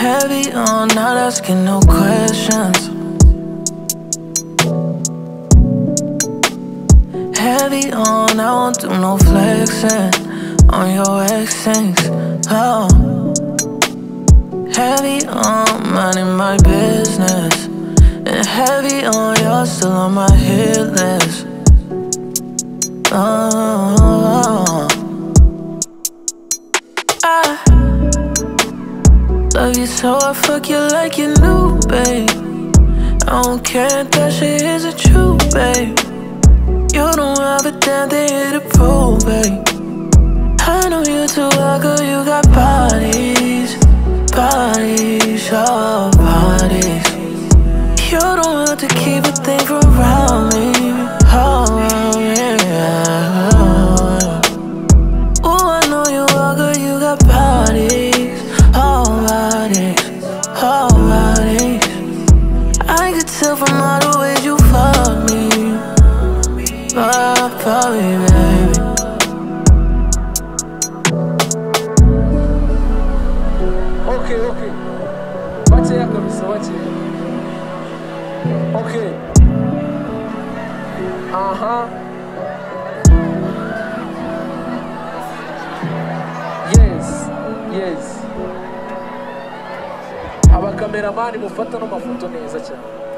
Heavy on, not asking no questions. Heavy on, I won't do no flexing on your exes. Oh, heavy on, minding my business. And heavy on, you're still on my hit list. Oh, I love you so I fuck you like you knew, babe. I don't care if that shit isn't true, babe. You don't have a damn thing to prove, babe. I know you too well, girl, you got bodies, bodies, oh, bodies. You don't have to keep a thing from around me, oh, yeah. Ooh, I know you well, girl, you got bodies, oh, bodies, oh, bodies. I could tell from all the ways you fuck me, Bobby, baby. Okay, okay. Watch it, kabisa, watch it. Okay. Yes, yes. Abakameramani mufata no mafoto neza cyane.